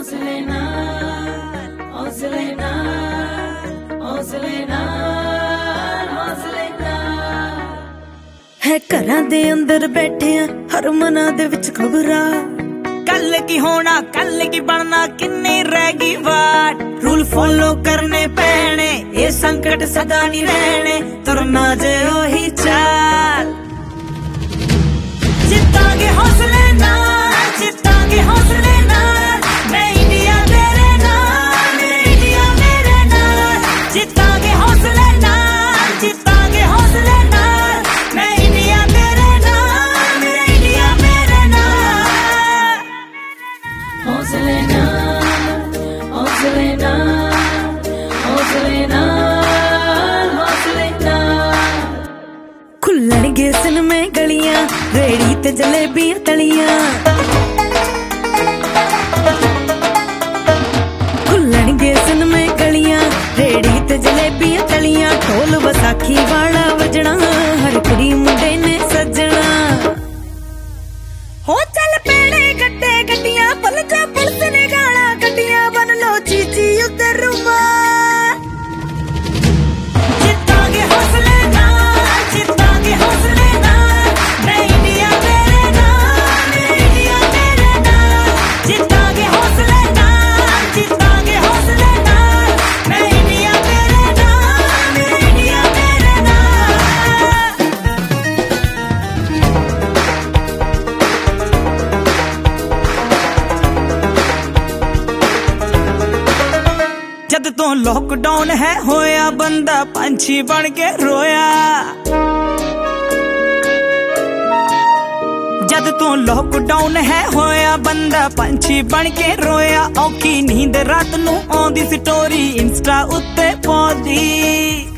हौसले नाल हौसले नाल हौसले नाल हौसले नाल है घरां दे अंदर बैठे हर मना दे विच खबरां कल की होना कल की बनना किन्नी रह गई वाट रूल फॉलो करने पैने ये संकट सदा नहीं रहने तुरना जे ओही चाल जितांगे हौसले नाल जितांगे हौसले नाल मैं इंडिया तेरे नाल मैं इंडिया मेरे नाल जितांगे हौसले नाल जितांगे हौसले नाल मैं इंडिया तेरे नाल मैं इंडिया मेरे नाल हौसले नाल हौसले नाल हौसले नाल हौसले नाल खुलणगे सिनेमे गलियां रेड़ी ते जलेबियां तलियां खुलणगे सिनेमे गलियां रेड़ी ते जलेबियां तलियां ढोल वसाखी वाला वजना हर कुड़ी मुंडे ने सजना हो चल पेड़े गड्डे गड्डियां पल जा पुलिस ने गाला गड्डियां बन लो चीची उधर रुमा जितांगे हौसले नाल जितांगे हौसले नाल मैं इंडिया तेरे नाल मैं इंडिया मेरे नाल जितांगे हौसले नाल जितांगे हौसले नाल मैं इंडिया तेरे नाल मैं इंडिया मेरे नाल जद तो लॉकडाउन है होया बंदा पंछी बन के रोया जद तो लॉकडाउन है होया बंदा पंछी बन के रोया औखी नींद रात नू आंदी स्टोरी इंस्टा उत्ते पाउंदी